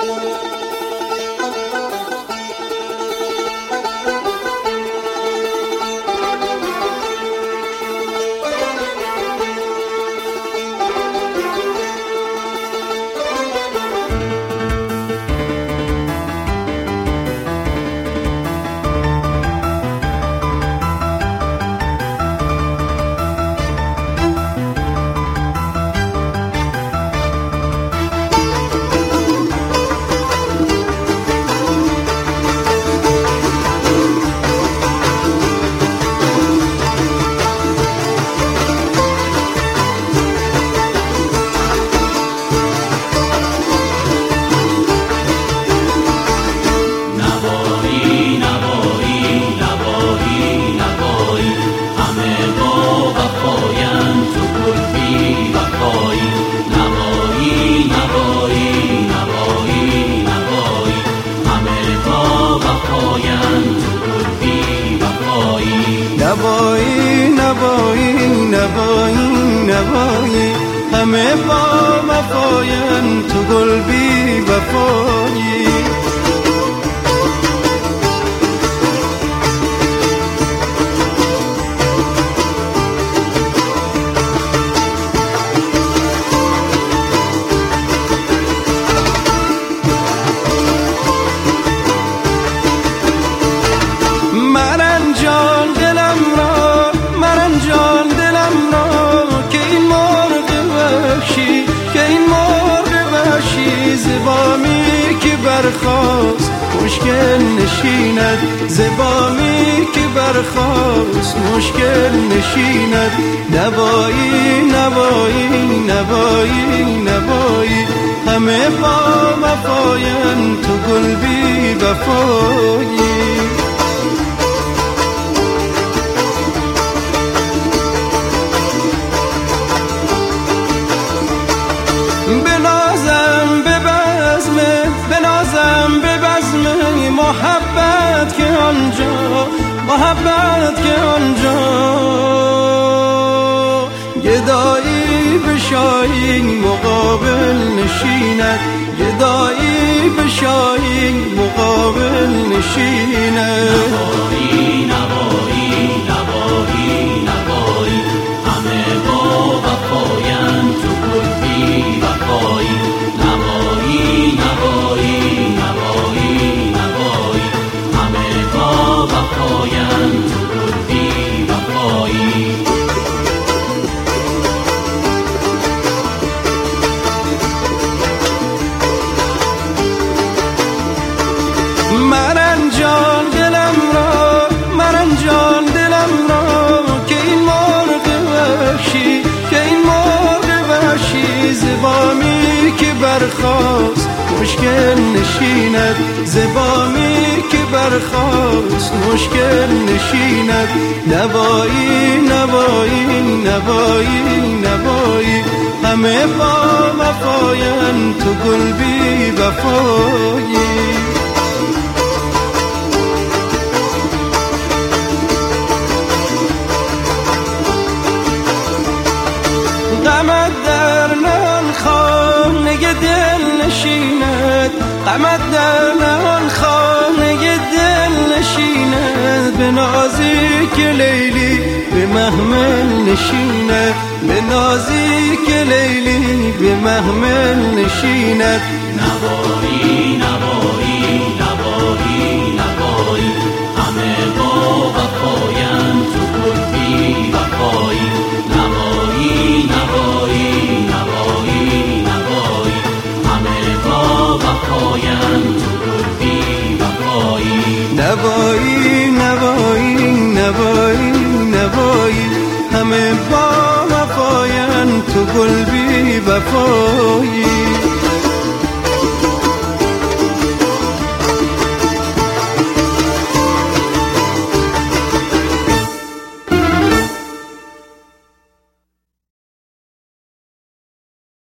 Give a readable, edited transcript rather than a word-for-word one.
نوایی نوایی نوایی نوایی همه با وفاین تو گل بی وفایی زبامی که برخاست مشکل نشیند زبامی که برخاست مشکل نشیند نوایی نوایی نوایی نوایی همه با وفاین تو گل بی وفایی محبت که آنجا محبت که آنجا گدایی به شاهین مقابل نشیند گدایی به شاهین مقابل نشیند نوایی نوایی نوایی نوایی همه با وفاین تو گل بی وفایی نوایی نوایی نوایی وفاین تو گل بی وفایی مرنجان دلم را مرنجان دلم را که این مرغ وحشی که این مرغ وحشی زبامی که برخاست مشکل نشیند زبامی که برخاست مشکل نشیند نوایی نوایی نوایی نوایی همه با وفاین تو گل بی وفایی غمت در نهان خانه دل نشیند غمت در نهان خانه دل نشیند به نازی که لیلی به محمل نشیند به نازی که لیلی به محمل نشیند نوایی نوایی نوایی نوایی همه با وفاین تو گل بی وفایی نوایی نوایی نوایی نوایی همه با وفاین تو گل بی وفایی نوایی نوایی نوایی نوایی همه با وفاین تو گل بی وفایی